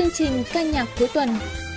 chương trình ca nhạc cuối tuần.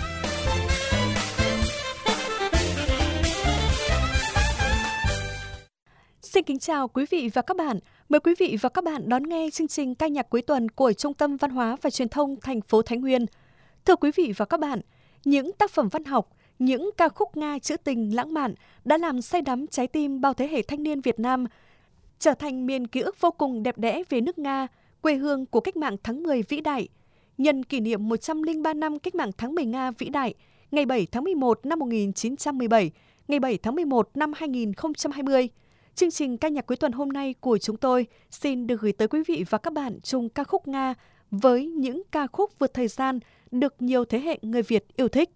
Xin kính chào quý vị và các bạn. Mời quý vị và các bạn đón nghe chương trình ca nhạc cuối tuần của Trung tâm Văn hóa và Truyền thông thành phố Thái Nguyên. Thưa quý vị và các bạn, những tác phẩm văn học, những ca khúc Nga trữ tình lãng mạn đã làm say đắm trái tim bao thế hệ thanh niên Việt Nam, trở thành miền ký ức vô cùng đẹp đẽ về nước Nga, quê hương của cách mạng tháng 10 vĩ đại. Nhân kỷ niệm 103 năm cách mạng tháng 10 Nga vĩ đại, ngày 7 tháng 11 năm 1917, ngày 7 tháng 11 năm 2020, chương trình ca nhạc cuối tuần hôm nay của chúng tôi xin được gửi tới quý vị và các bạn chung ca khúc Nga với những ca khúc vượt thời gian được nhiều thế hệ người Việt yêu thích.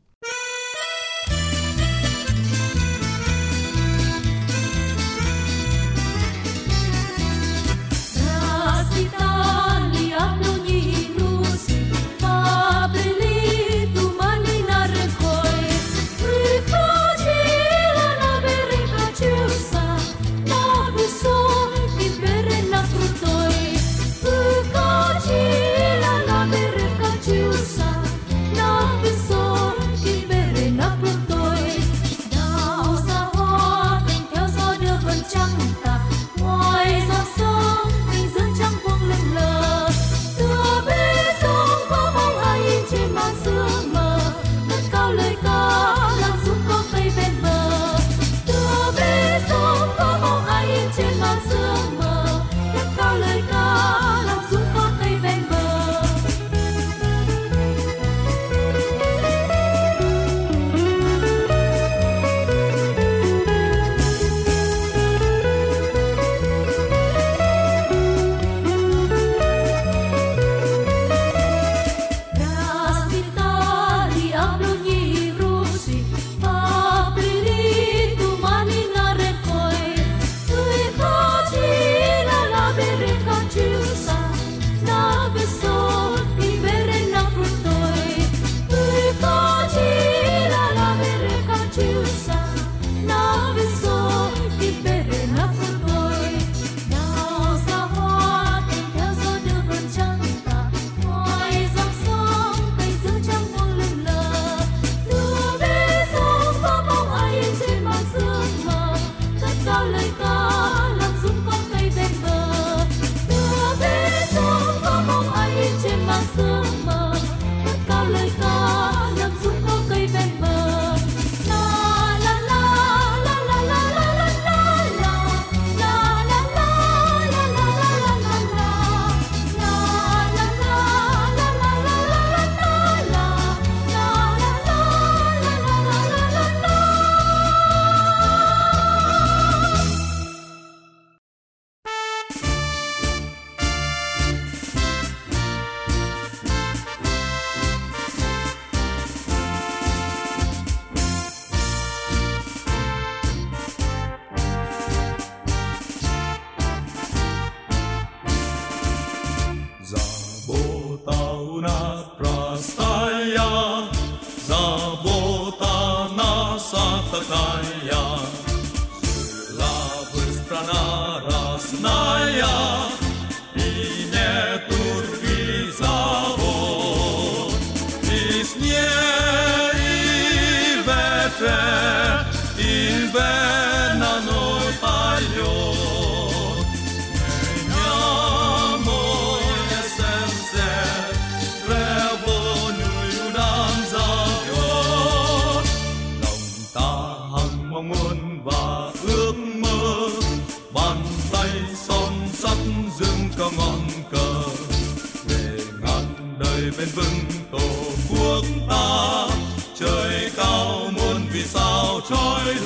bền vững tổ quốc ta, trời cao muôn vì sao chói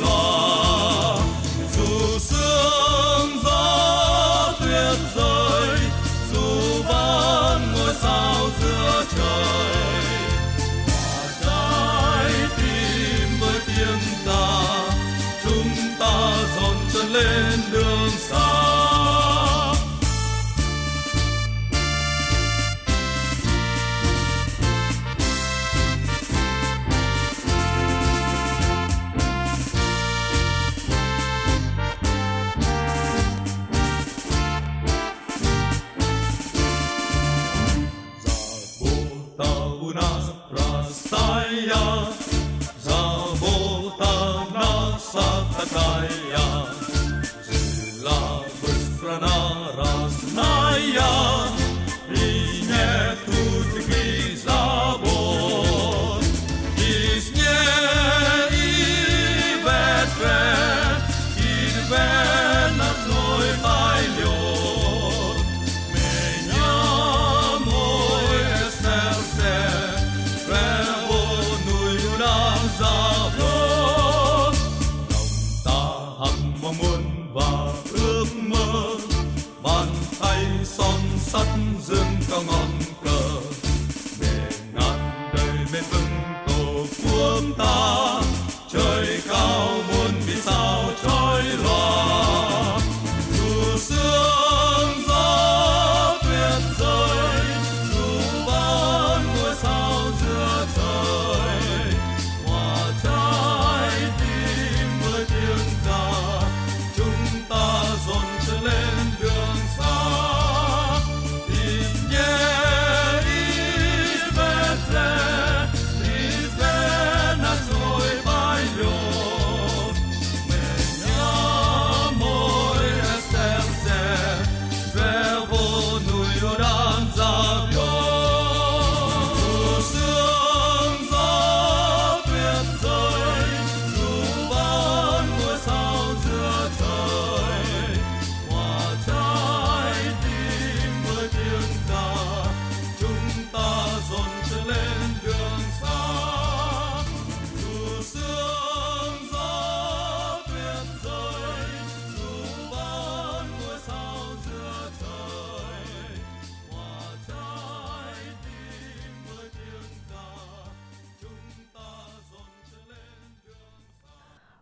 lòa. Dù sương gió tuyết rơi, dù vẫn ngôi sao giữa trời, và trái tim với tiếng ta, chúng ta dồn chân lên đường xa.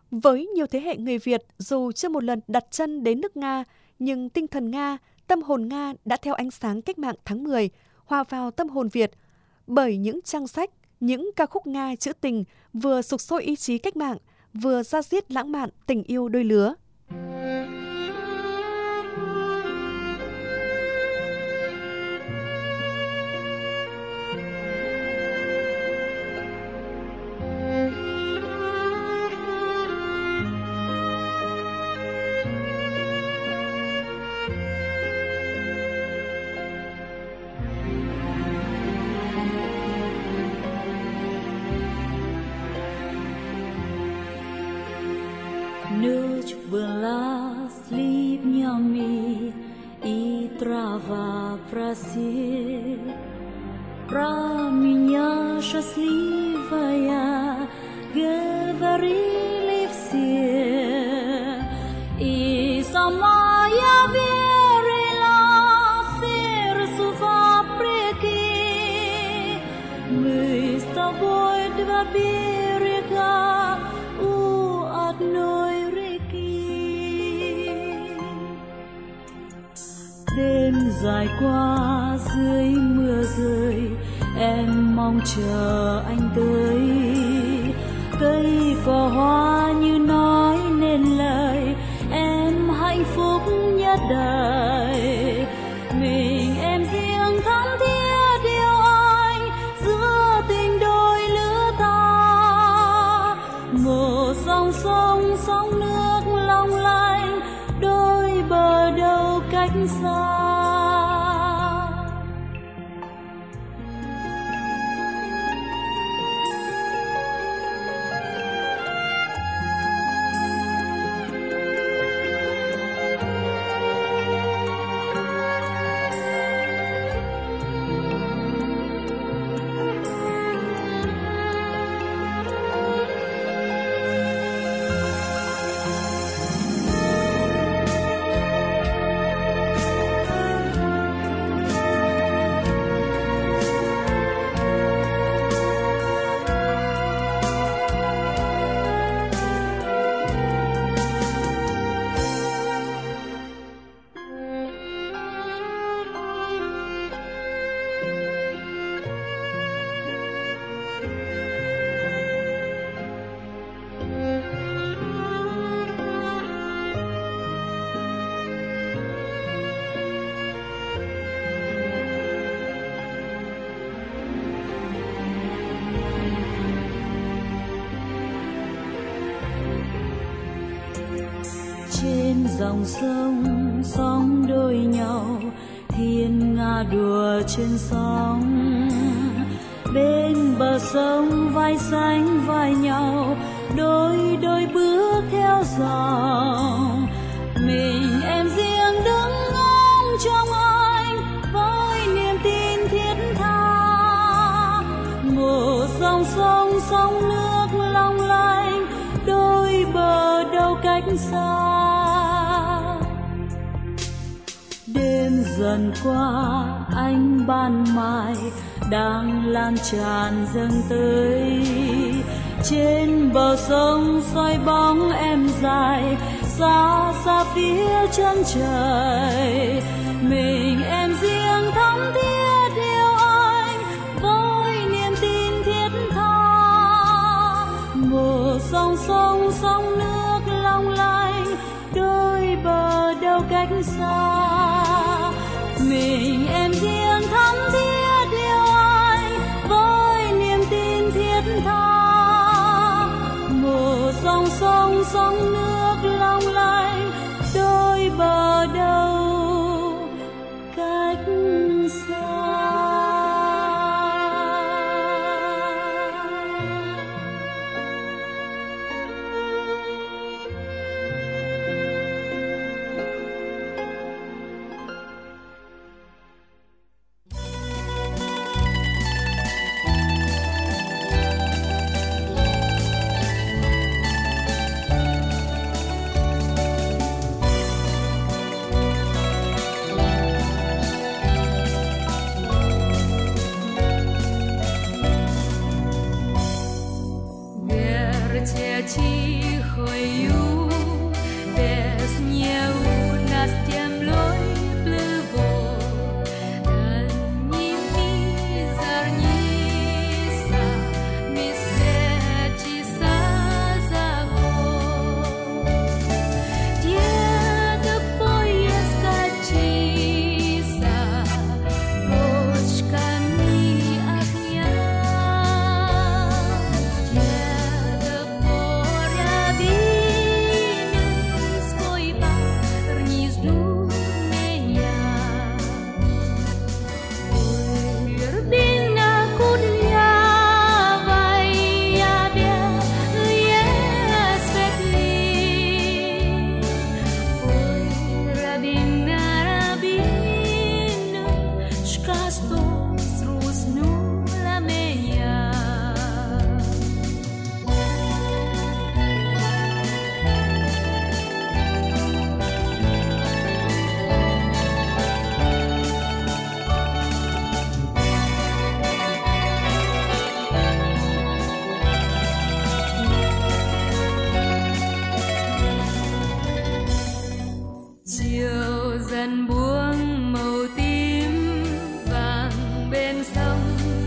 Với nhiều thế hệ người Việt, dù chưa một lần đặt chân đến nước Nga, nhưng tinh thần Nga, tâm hồn Nga đã theo ánh sáng cách mạng tháng 10, hòa vào tâm hồn Việt. Bởi những trang sách, những ca khúc Nga trữ tình vừa sục sôi ý chí cách mạng, vừa da diết lãng mạn tình yêu đôi lứa. Noć была с ливнями и трава просит. Про меня счастливая говорили все, и сама я верила сердцу вопреки. Мы с тобой два берега у одной реки. Đêm dài qua dưới mưa rơi, em mong chờ anh tới. Cây cỏ hoa như nói nên lời, em hạnh phúc nhất đời. Mình em riêng thắm thiết yêu anh giữa tình đôi lứa ta. Một dòng sông sóng nước long lanh, đôi bờ đâu cách xa. Trên dòng sông sóng đôi nhau, thiên nga đùa trên sóng. Bên bờ sông vai sánh vai nhau, đôi đôi bước theo dòng. Mình em riêng đứng ngóng trong anh với niềm tin thiết tha. Một dòng sông sóng nước long lanh, đôi bờ đâu cách xa. Đêm dần qua ánh ban mai đang lan tràn dâng tới. Trên bờ sông soi bóng em dài, xa xa phía chân trời. Mình em riêng thắm thiết yêu anh với niềm tin thiết tha. Một dòng sông sóng nước long lanh, đôi bờ đâu cách xa. Mình em riêng thắm thiết yêu anh với niềm tin thiết tha. Một dòng sông sóng nước long lanh, đôi bờ đâu cách xa. Nostros nu la meia. Chiều dần buông màu tím vàng bên sông.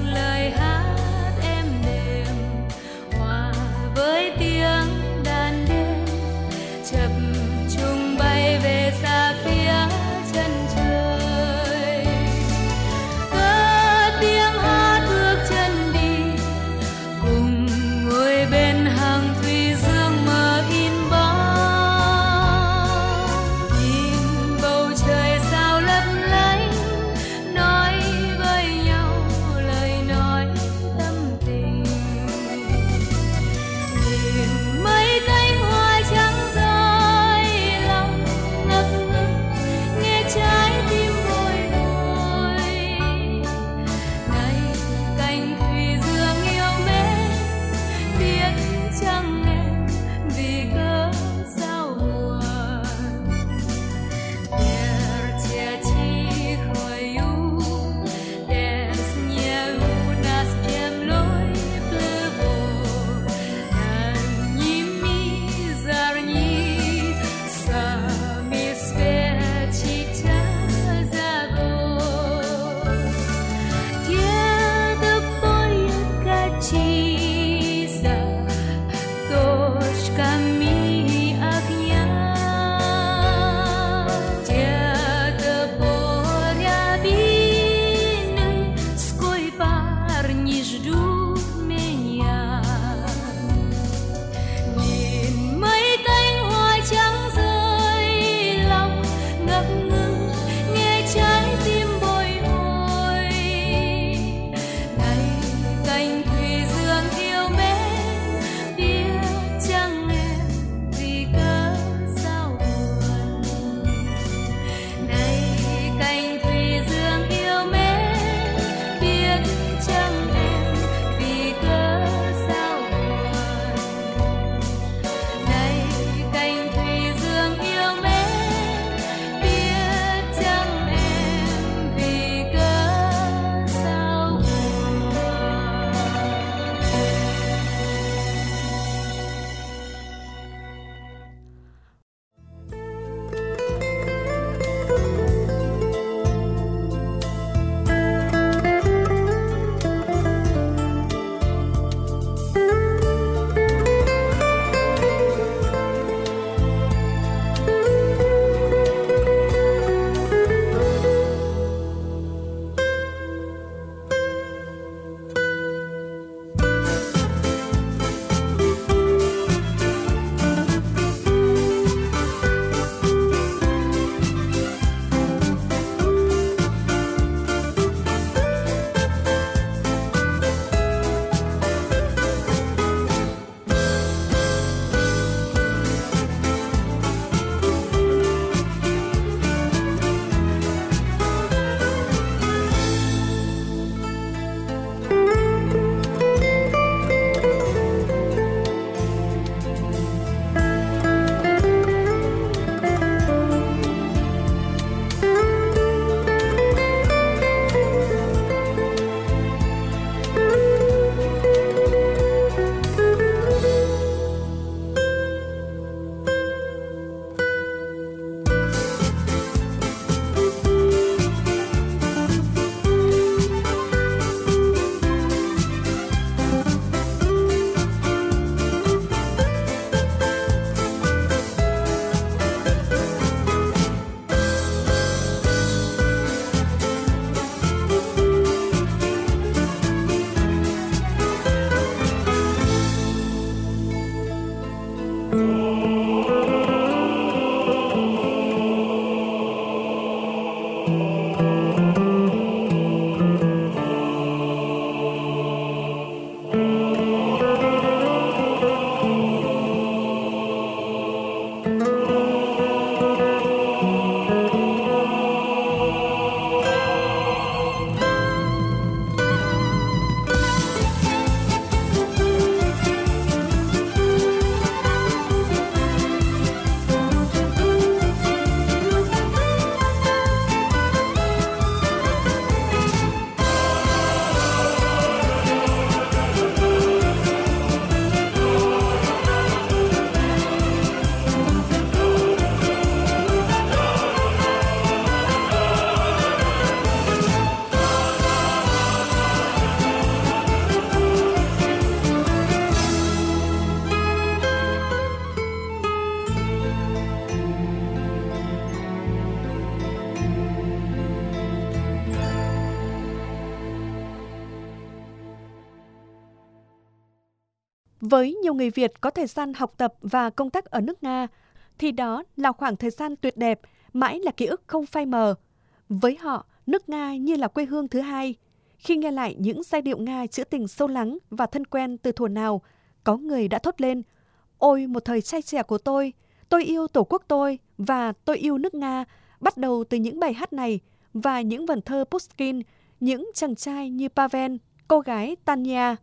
Với nhiều người Việt có thời gian học tập và công tác ở nước Nga, thì đó là khoảng thời gian tuyệt đẹp, mãi là ký ức không phai mờ. Với họ, nước Nga như là quê hương thứ hai. Khi nghe lại những giai điệu Nga trữ tình sâu lắng và thân quen từ thuở nào, có người đã thốt lên: "Ôi một thời trai trẻ của tôi yêu tổ quốc tôi và tôi yêu nước Nga", bắt đầu từ những bài hát này và những vần thơ Pushkin, những chàng trai như Pavel, cô gái Tanya.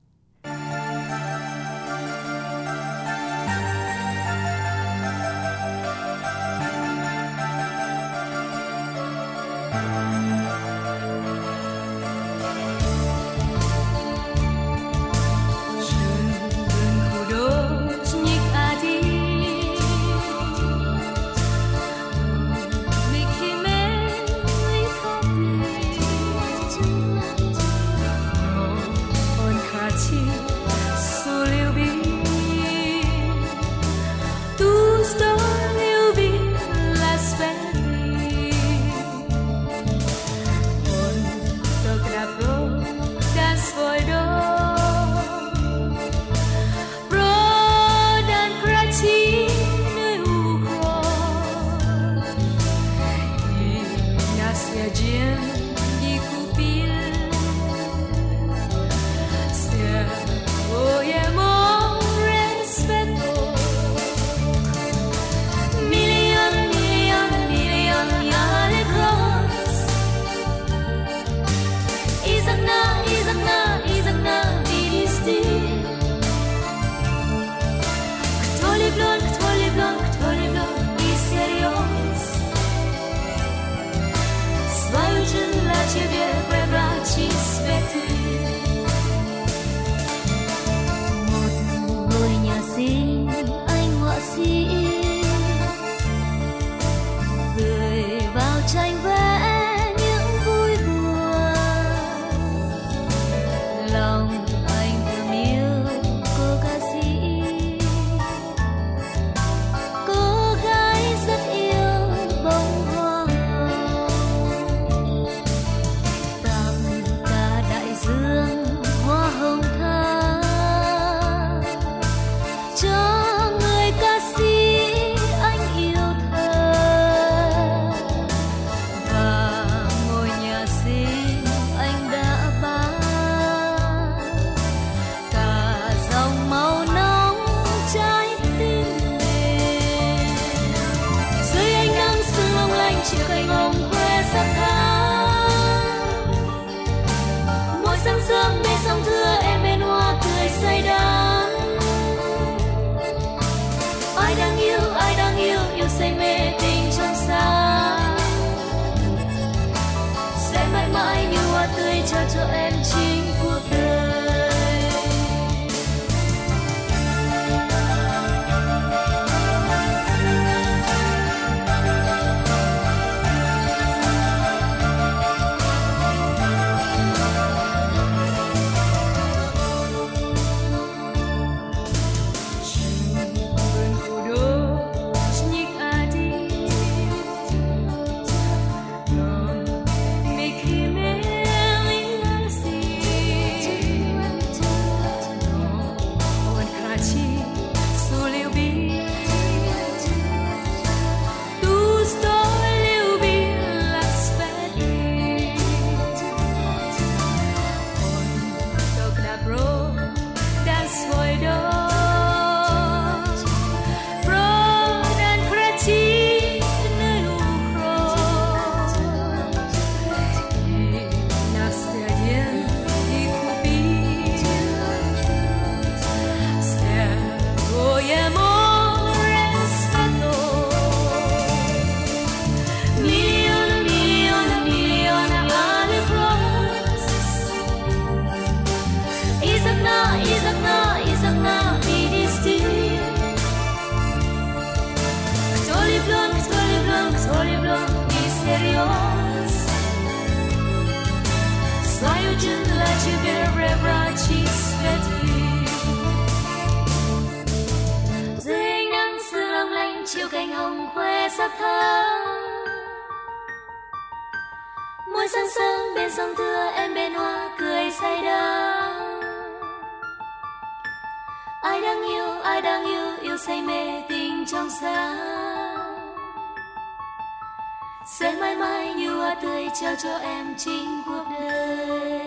chiều cành hồng khoe sắc thắm. Mỗi sáng sớm bên sông thưa em bên hoa cười say đắm. Ai đang ai đang yêu say mê tình trong sáng. Sẽ mãi mãi như hoa tươi trao cho em chính cuộc đời.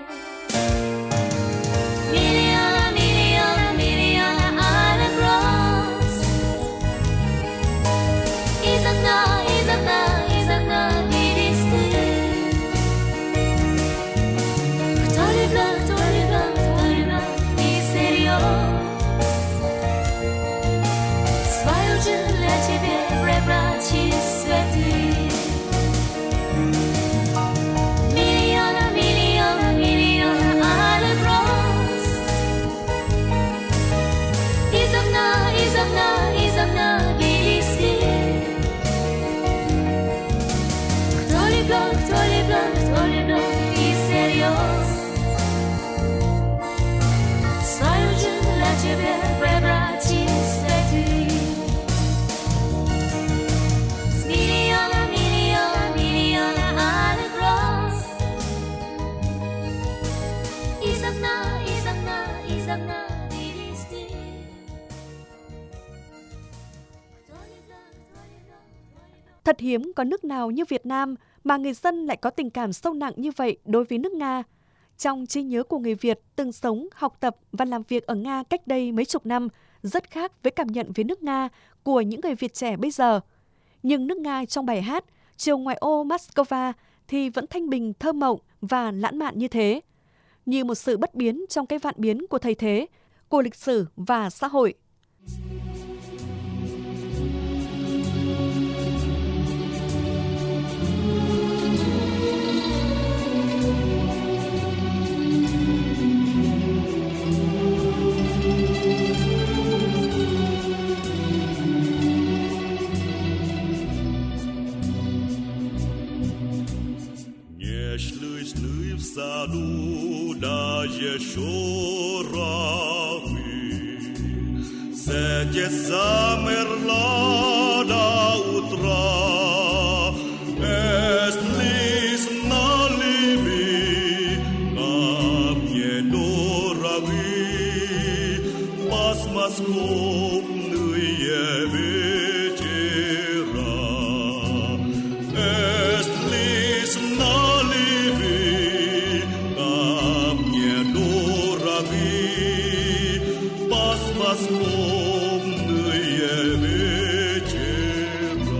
Thật hiếm có nước nào như Việt Nam mà người dân lại có tình cảm sâu nặng như vậy đối với nước Nga. Trong trí nhớ của người Việt từng sống, học tập và làm việc ở Nga cách đây mấy chục năm, rất khác với cảm nhận về nước Nga của những người Việt trẻ bây giờ. Nhưng nước Nga trong bài hát Chiều ngoại ô Moscow thì vẫn thanh bình, thơ mộng và lãng mạn như thế. Như một sự bất biến trong cái vạn biến của thời thế, của lịch sử và xã hội. sadu daje šoravi, se zamerla da utra, est lis nalivi, kapnje doravi, pas maskop nije večera, est lis nalivi, kapnje doravi, pas maskop nije večera.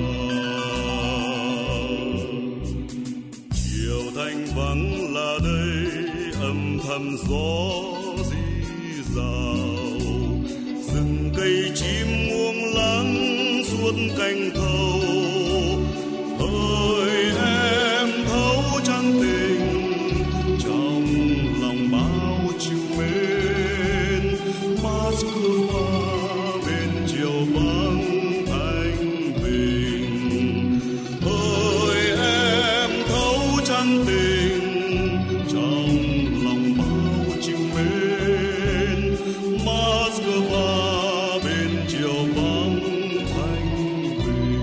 Chiều thanh vắng là đây, âm thầm gió rì rào, rừng cây chim muông lắng suốt cành thâu. Hỡi em thấu trăng tình trong lòng bao chiều mến, Moscow bên chiều vắng thanh bình. Hỡi em thấu trăng tình trong lòng bao chiều mến, Moscow bên chiều vắng thanh bình.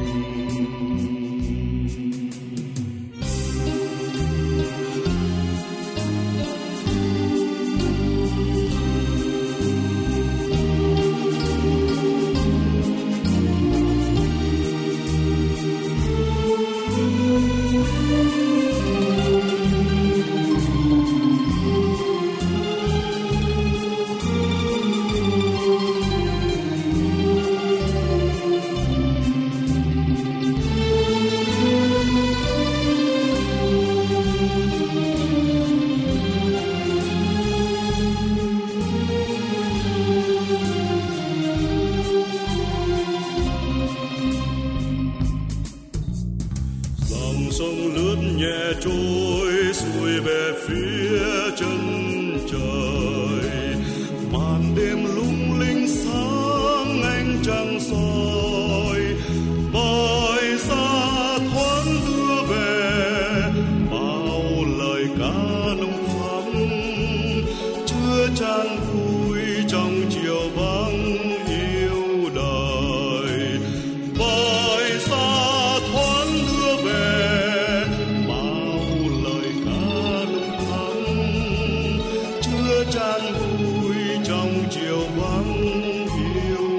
Dòng sông lướt nhẹ trôi xuôi về phía chân trời, màn đêm lung linh sáng ánh trăng soi, bơi xa thoáng đưa về bao lời ca nồng thắm, chứa chan vui trong chiều vắng yêu đời. Bơi xa thoáng đưa về bao lời ca nồng thắm, chứa chan vui trong chiều vắng yêu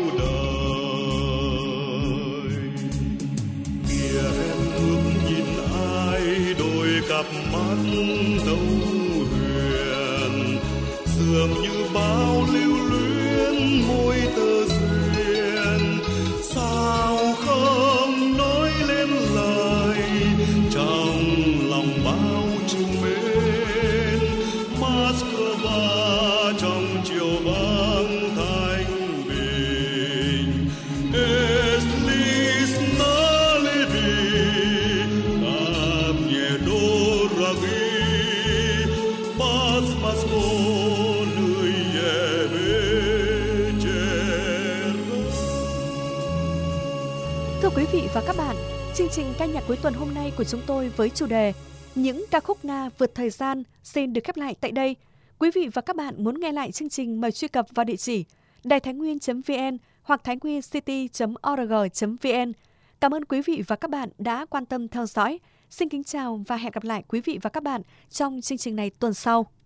dường như bao lưu luyến môi tơ duyên, sao không nói lên lời trong lòng bao trùng mến. Moscow trong chiều vắng thanh bình, Eslis Nalevi tam nhẹ đô ragi pas Moscow lười ye Thưa quý vị và các bạn, chương trình ca nhạc cuối tuần hôm nay của chúng tôi với chủ đề Những ca khúc Nga vượt thời gian xin được khép lại tại đây. Quý vị và các bạn muốn nghe lại chương trình mời truy cập vào địa chỉ đài-thái-nguyên.vn hoặc thainguyen.org.vn. Cảm ơn quý vị và các bạn đã quan tâm theo dõi. Xin kính chào và hẹn gặp lại quý vị và các bạn trong chương trình này tuần sau.